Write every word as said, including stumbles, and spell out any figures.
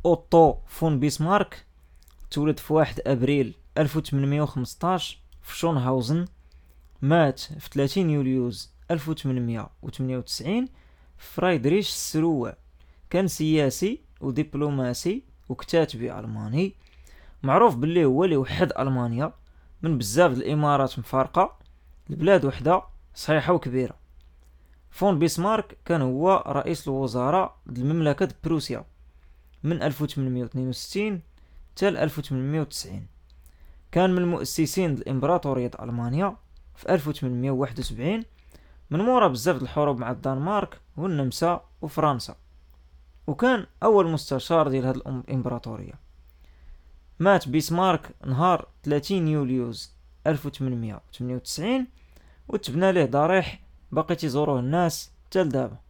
اوتو فون بيسمارك تولد في واحد ابريل ألف وثمانمائة وخمسطاش في شونهاوزن. مات في ثلاثين يوليوز ألف وثمانمائة وثمانية وتسعين في فرايدريش السروة. كان سياسي ودبلوماسي وكتاتبي ألماني، معروف باللي هو اللي وحد ألمانيا من بزاف د الإمارات مفارقة لبلاد وحدة صحيحة وكبيرة. فون بيسمارك كان هو رئيس الوزراء د المملكة بروسيا من ألف وثمانمائة واثنين وستين حتى ألف وثمانمائة وتسعين. كان من المؤسسين د الإمبراطورية ألمانيا في ألف وثمانمائة وواحد وسبعين من مورا بزاف د الحروب مع الدنمارك والنمسا وفرنسا، وكان أول مستشار ديال هاد الإمبراطورية. مات بيسمارك نهار ثلاثين يوليوز ألف وثمانمائة وثمانية وتسعين وتبنى ليه ضريح باقي تيزوروه الناس حتى لدابا.